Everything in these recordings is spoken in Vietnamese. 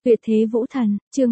Tuyệt thế vũ thần, chương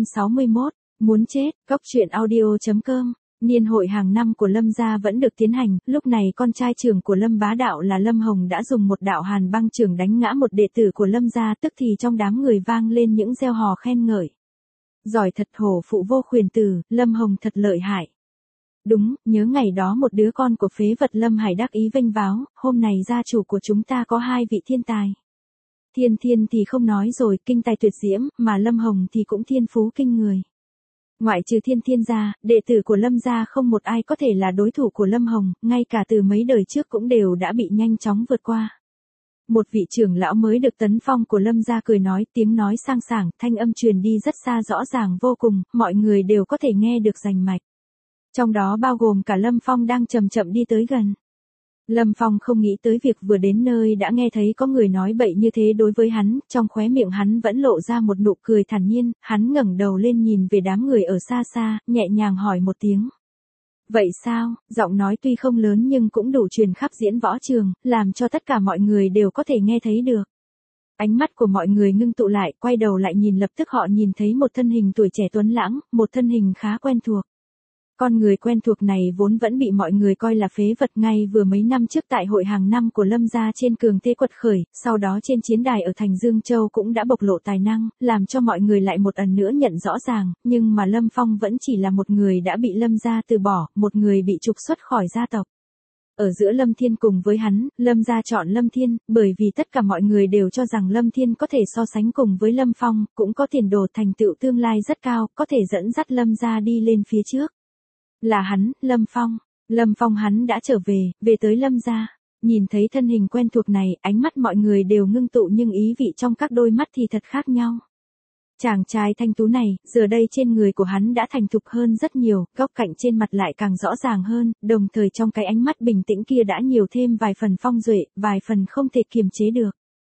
261, muốn chết, cóc truyện audio.com. Niên hội hàng năm của Lâm gia vẫn được tiến hành, lúc này con trai trưởng của Lâm Bá Đạo là Lâm Hồng đã dùng một đạo hàn băng chưởng đánh ngã một đệ tử của Lâm gia, tức thì trong đám người vang lên những reo hò khen ngợi. Giỏi thật, hổ phụ vô khuyển tử, Lâm Hồng thật lợi hại. Đúng, nhớ ngày đó một đứa con của phế vật Lâm Hải đắc ý vênh váo, hôm nay gia chủ của chúng ta có hai vị thiên tài. Thiên Thiên thì không nói rồi, kinh tài tuyệt diễm, mà Lâm Hồng thì cũng thiên phú kinh người. Ngoại trừ Thiên Thiên ra, đệ tử của Lâm gia không một ai có thể là đối thủ của Lâm Hồng, ngay cả từ mấy đời trước cũng đều đã bị nhanh chóng vượt qua. Một vị trưởng lão mới được tấn phong của Lâm gia cười nói, tiếng nói sang sảng, thanh âm truyền đi rất xa rõ ràng vô cùng, mọi người đều có thể nghe được rành mạch. Trong đó bao gồm cả Lâm Phong đang chậm chậm đi tới gần. Lâm Phong không nghĩ tới việc vừa đến nơi đã nghe thấy có người nói bậy như thế đối với hắn, trong khóe miệng hắn vẫn lộ ra một nụ cười thản nhiên, hắn ngẩng đầu lên nhìn về đám người ở xa xa, nhẹ nhàng hỏi một tiếng. Vậy sao? Giọng nói tuy không lớn nhưng cũng đủ truyền khắp diễn võ trường, làm cho tất cả mọi người đều có thể nghe thấy được. Ánh mắt của mọi người ngưng tụ lại, quay đầu lại nhìn, lập tức họ nhìn thấy một thân hình tuổi trẻ tuấn lãng, một thân hình khá quen thuộc. Con người quen thuộc này vốn vẫn bị mọi người coi là phế vật, ngay vừa mấy năm trước tại hội hàng năm của Lâm gia trên cường thế quật khởi, sau đó trên chiến đài ở thành Dương Châu cũng đã bộc lộ tài năng, làm cho mọi người lại một lần nữa nhận rõ ràng, nhưng mà Lâm Phong vẫn chỉ là một người đã bị Lâm gia từ bỏ, một người bị trục xuất khỏi gia tộc. Ở giữa Lâm Thiên cùng với hắn, Lâm gia chọn Lâm Thiên, bởi vì tất cả mọi người đều cho rằng Lâm Thiên có thể so sánh cùng với Lâm Phong, cũng có tiền đồ thành tựu tương lai rất cao, có thể dẫn dắt Lâm gia đi lên phía trước. Là hắn, Lâm Phong. Lâm Phong hắn đã trở về tới Lâm gia. Nhìn thấy thân hình quen thuộc này, ánh mắt mọi người đều ngưng tụ nhưng ý vị trong các đôi mắt thì thật khác nhau. Chàng trai thanh tú này, giờ đây trên người của hắn đã thành thục hơn rất nhiều, góc cạnh trên mặt lại càng rõ ràng hơn, đồng thời trong cái ánh mắt bình tĩnh kia đã nhiều thêm vài phần phong duệ, vài phần không thể kiềm chế được.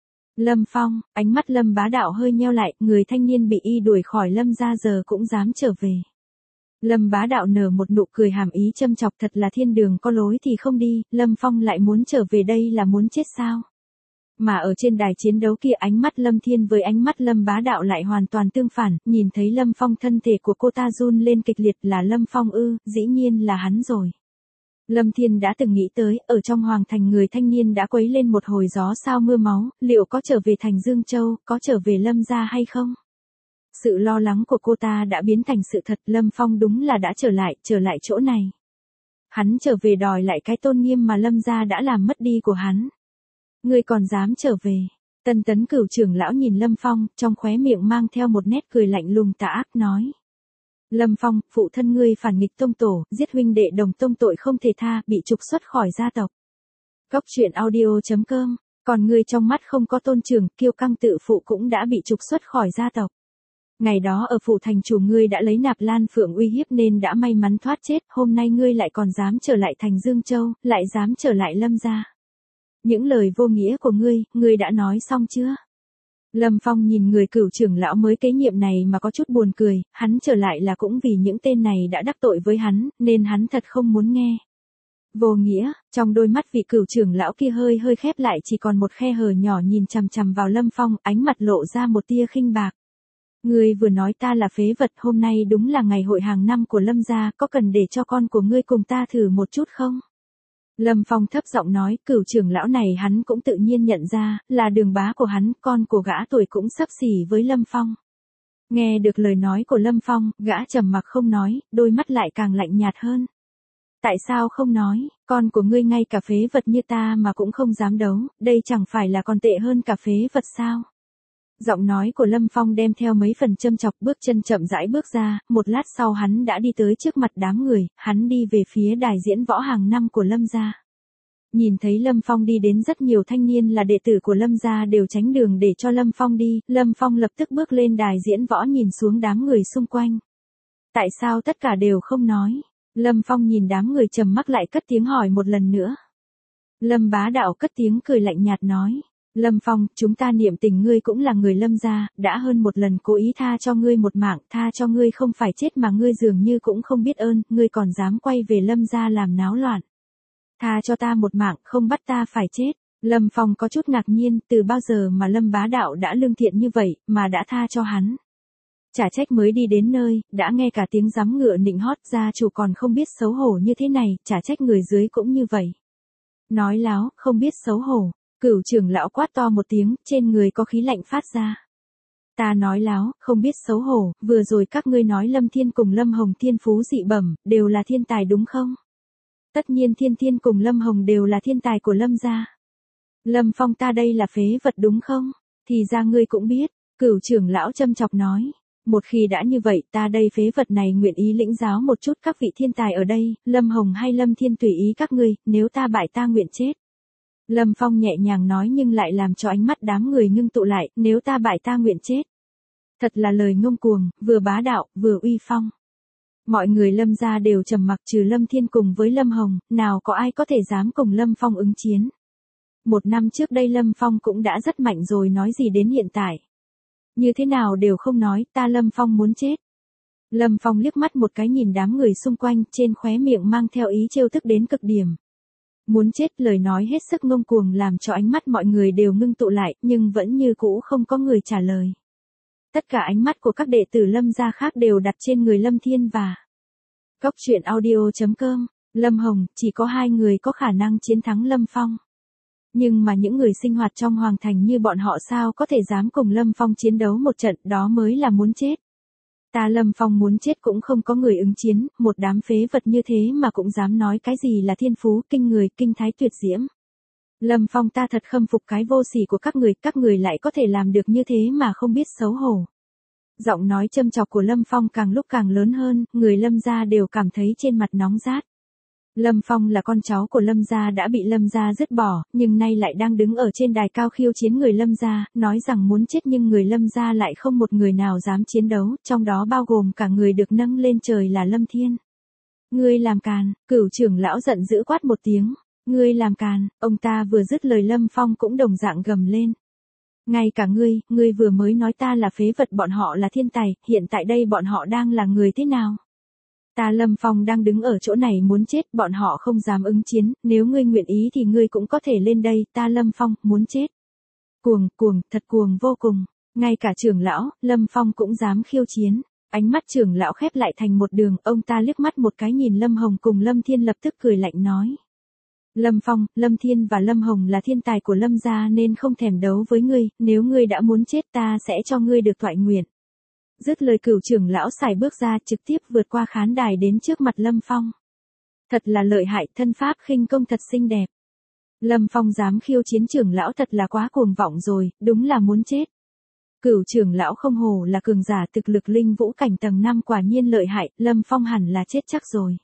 Lâm Phong, ánh mắt Lâm Bá Đạo hơi nheo lại, người thanh niên bị y đuổi khỏi Lâm gia giờ cũng dám trở về. Lâm Bá Đạo nở một nụ cười hàm ý châm chọc, thật là thiên đường có lối thì không đi, Lâm Phong lại muốn trở về đây là muốn chết sao? Mà ở trên đài chiến đấu kia, ánh mắt Lâm Thiên với ánh mắt Lâm Bá Đạo lại hoàn toàn tương phản, nhìn thấy Lâm Phong thân thể của cô ta run lên kịch liệt, là Lâm Phong ư, dĩ nhiên là hắn rồi. Lâm Thiên đã từng nghĩ tới, ở trong hoàng thành người thanh niên đã quấy lên một hồi gió sao mưa máu, liệu có trở về thành Dương Châu, có trở về Lâm gia hay không? Sự lo lắng của cô ta đã biến thành sự thật, Lâm Phong đúng là đã trở lại chỗ này. Hắn trở về đòi lại cái tôn nghiêm mà Lâm gia đã làm mất đi của hắn. Ngươi còn dám trở về? Tân Tấn Cửu trưởng lão nhìn Lâm Phong, trong khóe miệng mang theo một nét cười lạnh lùng tà ác nói. Lâm Phong, phụ thân ngươi phản nghịch tông tổ, giết huynh đệ đồng tông tội không thể tha, bị trục xuất khỏi gia tộc. Cóc truyện audio.com, còn ngươi trong mắt không có tôn trưởng, kiêu căng tự phụ cũng đã bị trục xuất khỏi gia tộc. Ngày đó ở phủ thành chủ ngươi đã lấy Nạp Lan Phượng uy hiếp nên đã may mắn thoát chết, hôm nay ngươi lại còn dám trở lại thành Dương Châu, lại dám trở lại Lâm gia. Những lời vô nghĩa của ngươi đã nói xong chưa? Lâm Phong nhìn người cửu trưởng lão mới kế nhiệm này mà có chút buồn cười, hắn trở lại là cũng vì những tên này đã đắc tội với hắn, nên hắn thật không muốn nghe. Vô nghĩa, trong đôi mắt vị cửu trưởng lão kia hơi khép lại, chỉ còn một khe hở nhỏ nhìn chằm chằm vào Lâm Phong, ánh mặt lộ ra một tia khinh bạc. Ngươi vừa nói ta là phế vật, hôm nay đúng là ngày hội hàng năm của Lâm gia, có cần để cho con của ngươi cùng ta thử một chút không? Lâm Phong thấp giọng nói, cửu trưởng lão này hắn cũng tự nhiên nhận ra, là đường bá của hắn, con của gã tuổi cũng xấp xỉ với Lâm Phong. Nghe được lời nói của Lâm Phong, gã trầm mặc không nói, đôi mắt lại càng lạnh nhạt hơn. Tại sao không nói, con của ngươi ngay cả phế vật như ta mà cũng không dám đấu, đây chẳng phải là còn tệ hơn cả phế vật sao? Giọng nói của Lâm Phong đem theo mấy phần châm chọc, bước chân chậm rãi bước ra, một lát sau hắn đã đi tới trước mặt đám người, hắn đi về phía đài diễn võ hàng năm của Lâm gia. Nhìn thấy Lâm Phong đi đến, rất nhiều thanh niên là đệ tử của Lâm gia đều tránh đường để cho Lâm Phong đi, Lâm Phong lập tức bước lên đài diễn võ nhìn xuống đám người xung quanh. Tại sao tất cả đều không nói? Lâm Phong nhìn đám người trầm mặc lại cất tiếng hỏi một lần nữa. Lâm Bá Đạo cất tiếng cười lạnh nhạt nói. Lâm Phong, chúng ta niệm tình ngươi cũng là người Lâm gia, đã hơn một lần cố ý tha cho ngươi một mạng, tha cho ngươi không phải chết mà ngươi dường như cũng không biết ơn, ngươi còn dám quay về Lâm gia làm náo loạn. Tha cho ta một mạng, không bắt ta phải chết. Lâm Phong có chút ngạc nhiên, từ bao giờ mà Lâm bá đạo đã lương thiện như vậy, mà đã tha cho hắn. Chả trách mới đi đến nơi, đã nghe cả tiếng gióng ngựa nịnh hót, gia chủ còn không biết xấu hổ như thế này, chả trách người dưới cũng như vậy. Nói láo, không biết xấu hổ, Cửu trưởng lão quát to một tiếng, trên người có khí lạnh phát ra. Ta nói láo, không biết xấu hổ, vừa rồi các ngươi nói Lâm Thiên cùng Lâm Hồng thiên phú dị bẩm, đều là thiên tài đúng không? Tất nhiên Thiên Thiên cùng Lâm Hồng đều là thiên tài của Lâm gia. Lâm Phong ta đây là phế vật đúng không? Thì ra ngươi cũng biết, Cửu trưởng lão châm chọc nói. Một khi đã như vậy, ta đây phế vật này nguyện ý lĩnh giáo một chút các vị thiên tài ở đây, Lâm Hồng hay Lâm Thiên tùy ý các ngươi, nếu ta bại ta nguyện chết. Lâm Phong nhẹ nhàng nói nhưng lại làm cho ánh mắt đám người ngưng tụ lại, nếu ta bại ta nguyện chết. Thật là lời ngông cuồng, vừa bá đạo, vừa uy phong. Mọi người Lâm gia đều trầm mặc trừ Lâm Thiên cùng với Lâm Hồng, nào có ai có thể dám cùng Lâm Phong ứng chiến. Một năm trước đây Lâm Phong cũng đã rất mạnh rồi nói gì đến hiện tại. Như thế nào đều không nói, ta Lâm Phong muốn chết. Lâm Phong liếc mắt một cái nhìn đám người xung quanh, trên khóe miệng mang theo ý trêu tức đến cực điểm. Muốn chết, lời nói hết sức ngông cuồng làm cho ánh mắt mọi người đều ngưng tụ lại, nhưng vẫn như cũ không có người trả lời. Tất cả ánh mắt của các đệ tử Lâm gia khác đều đặt trên người Lâm Thiên và Cốc truyện audio.com. Lâm Hồng, chỉ có hai người có khả năng chiến thắng Lâm Phong. Nhưng mà những người sinh hoạt trong hoàng thành như bọn họ sao có thể dám cùng Lâm Phong chiến đấu một trận, đó mới là muốn chết. Ta Lâm Phong muốn chết cũng không có người ứng chiến, một đám phế vật như thế mà cũng dám nói cái gì là thiên phú, kinh người, kinh thái tuyệt diễm. Lâm Phong ta thật khâm phục cái vô sỉ của các người lại có thể làm được như thế mà không biết xấu hổ. Giọng nói châm chọc của Lâm Phong càng lúc càng lớn hơn, người Lâm gia đều cảm thấy trên mặt nóng rát. Lâm Phong là con cháu của Lâm gia đã bị Lâm gia dứt bỏ, nhưng nay lại đang đứng ở trên đài cao khiêu chiến người Lâm gia, nói rằng muốn chết nhưng người Lâm gia lại không một người nào dám chiến đấu, trong đó bao gồm cả người được nâng lên trời là Lâm Thiên. Ngươi làm càn, Cửu trưởng lão giận dữ quát một tiếng. Ngươi làm càn, ông ta vừa dứt lời Lâm Phong cũng đồng dạng gầm lên. Ngay cả ngươi vừa mới nói ta là phế vật bọn họ là thiên tài, hiện tại đây bọn họ đang là người thế nào? Ta Lâm Phong đang đứng ở chỗ này muốn chết, bọn họ không dám ứng chiến, nếu ngươi nguyện ý thì ngươi cũng có thể lên đây, ta Lâm Phong, muốn chết. Cuồng, thật cuồng vô cùng, ngay cả trưởng lão, Lâm Phong cũng dám khiêu chiến. Ánh mắt trưởng lão khép lại thành một đường, ông ta liếc mắt một cái nhìn Lâm Hồng cùng Lâm Thiên lập tức cười lạnh nói. Lâm Phong, Lâm Thiên và Lâm Hồng là thiên tài của Lâm gia nên không thèm đấu với ngươi, nếu ngươi đã muốn chết ta sẽ cho ngươi được toại nguyện. Dứt lời Cửu trưởng lão xài bước ra trực tiếp vượt qua khán đài đến trước mặt Lâm Phong. Thật là lợi hại, thân pháp khinh công thật xinh đẹp. Lâm Phong dám khiêu chiến trưởng lão thật là quá cuồng vọng rồi, đúng là muốn chết. Cửu trưởng lão không hổ là cường giả thực lực linh vũ cảnh tầng 5 quả nhiên lợi hại, Lâm Phong hẳn là chết chắc rồi.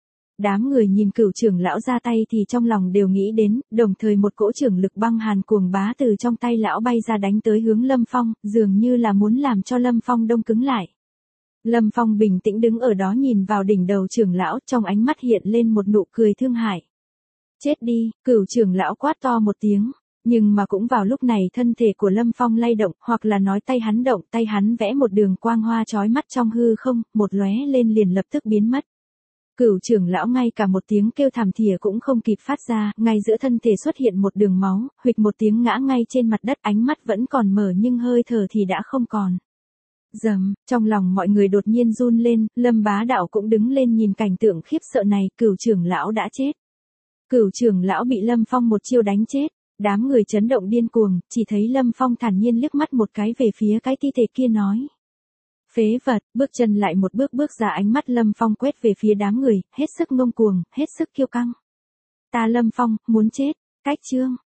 Đám người nhìn Cửu trưởng lão ra tay thì trong lòng đều nghĩ đến, đồng thời một cỗ trưởng lực băng hàn cuồng bá từ trong tay lão bay ra đánh tới hướng Lâm Phong, dường như là muốn làm cho Lâm Phong đông cứng lại. Lâm Phong bình tĩnh đứng ở đó nhìn vào đỉnh đầu trưởng lão, trong ánh mắt hiện lên một nụ cười thương hại. Chết đi, Cửu trưởng lão quát to một tiếng, nhưng mà cũng vào lúc này thân thể của Lâm Phong lay động, hoặc là nói tay hắn động, tay hắn vẽ một đường quang hoa chói mắt trong hư không, một lóe lên liền lập tức biến mất. Cửu trưởng lão ngay cả một tiếng kêu thảm thìa cũng không kịp phát ra, ngay giữa thân thể xuất hiện một đường máu, huỵch một tiếng ngã ngay trên mặt đất, ánh mắt vẫn còn mở nhưng hơi thở thì đã không còn. Dầm, trong lòng mọi người đột nhiên run lên, Lâm bá đạo cũng đứng lên nhìn cảnh tượng khiếp sợ này, Cửu trưởng lão đã chết. Cửu trưởng lão bị Lâm Phong một chiêu đánh chết, đám người chấn động điên cuồng, chỉ thấy Lâm Phong thản nhiên liếc mắt một cái về phía cái thi thể kia nói. Phế vật, bước chân lại một bước ra, ánh mắt Lâm Phong quét về phía đám người, hết sức ngông cuồng, hết sức kiêu căng. Ta Lâm Phong, muốn chết, cách chương.